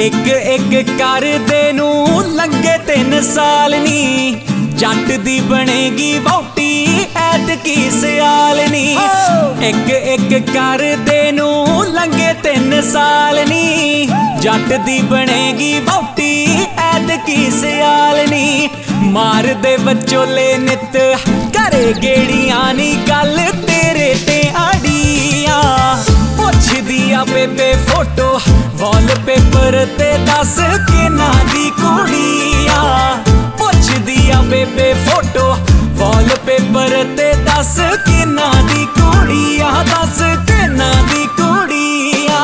एक एक करदे नू लंघे 3 साल नी, जट दी बनेगी वोटी ऐतकी सियाल नी। एक एक करदे नू लंघे 3 साल नी, जट दी बनेगी वोटी ऐतकी सियाल नी। मार दे बचोले नित करे गेड़ियां नी, गल तेरे ते आड़िया पुछदी आ बेबे फोटो वॉलपेपर ते दस किन्ना दी कुड़िया। पुछदी आ बेबे फोटो वॉलपेपर ते दस किन्ना दी कुड़िया, दस किन्ना दी कुड़िया।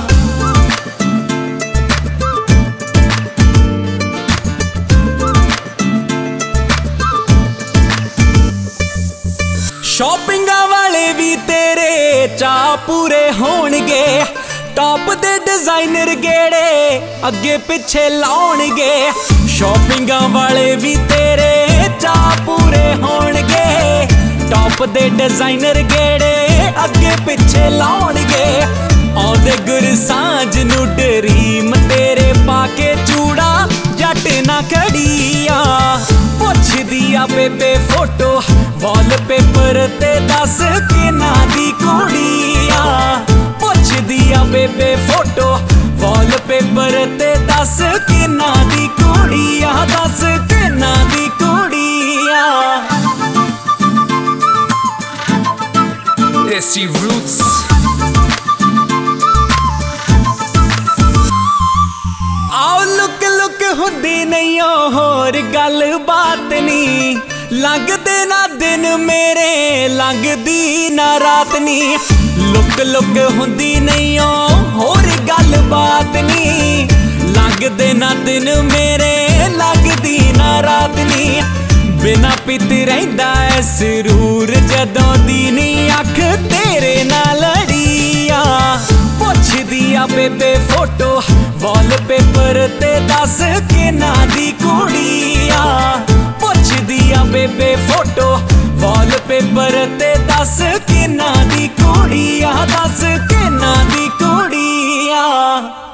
शॉपिंगा वाले भी तेरे चा पूरे होणगे, टॉप दे डिजाइनर गेड़े अगे पिछे लाउणगे। शॉपिंगा वाले भी तेरे चा पूरे होणगे, टॉप दे डिजाइनर गेड़े अगे पिछे लाउणगे। आउंदे गुरसांझ नू ड्रीम तेरे पाके चूड़ा जट ना खड़िया। पुछदी आ बेबे फोटो वॉलपेपर ते दस किन्ना दी कुड़िया। पुछदी आ बेबे फोटो वॉलपेपर ते दस किन्ना दी कुड़िया, दस किन्ना दी कुड़िया। Desi Roots। आओ लुक लुक हुंदी नहीं होर गल बात नी, लंघदे ना दिन मेरे लंघदी ना रात नी। लुक लुक हुंदी नहीं होर गल बात नी, लंघदे ना दिन मेरे लंघदी ना रात नी। बिना पीते रहिंदा ऐ सरूर जदों दी नी अख तेरे नाल लड़िया। पुछदी आ बेबे फोटो वॉलपेपर ते दस किन्ना दी कुड़िया। पुछदी आ बेबे फोटो वॉलपेपर ते दस किन्ना दी कुड़िया, दस किन्ना दी कुड़िया।